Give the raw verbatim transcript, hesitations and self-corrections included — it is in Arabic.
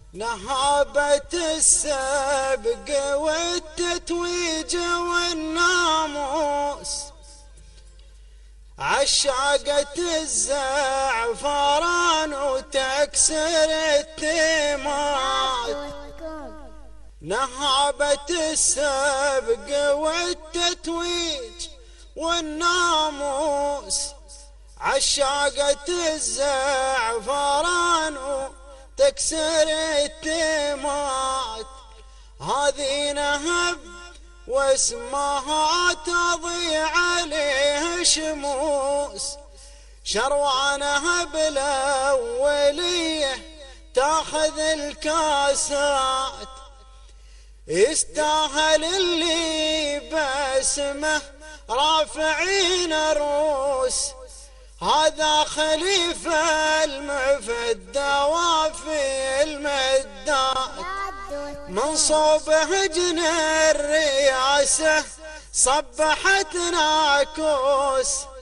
نهابة السبق والتتويج والناموس، عشاقة الزعفران وتكسر التيمات. نهابة السبق والتتويج والناموس، عشاقة الزعفران وتكسر التيمات. هذه نهب واسمها تضيع عليه شموس، شروانها بالأولية تاخذ الكاسات. يستاهل اللي باسمه رافعين الروس، هذا خليفة المفدى وفي المدات. من صوب هجن الرياسة صبحت ناكوس،